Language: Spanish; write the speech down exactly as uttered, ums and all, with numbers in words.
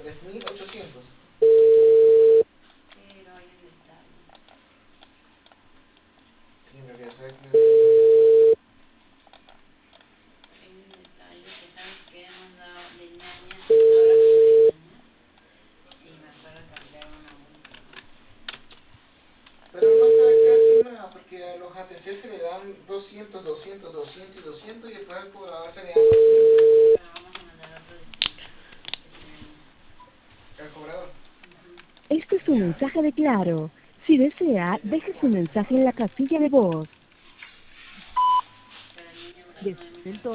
tres mil ochocientos. Pero hay un detalle. Sí, en realidad, ¿sabes qué? Hay un detalle que sabes que hemos dado de ñaña, ahora cumple ñaña. Y me acuerdo que hablé una última. Pero no se va a quedar sin nada, porque a los A T C se le dan doscientos, doscientos, doscientos y doscientos, y después al cobrador se le dan doscientos. Pero vamos a mandar otro distinto. Que tiene. ¿El cobrador? Uh-huh. Este es un Ya. mensaje de Claro. Si desea, Ese es deje como su antes, ¿no? mensaje en la casilla de voz. Para el niño no hay Después mucha. del tono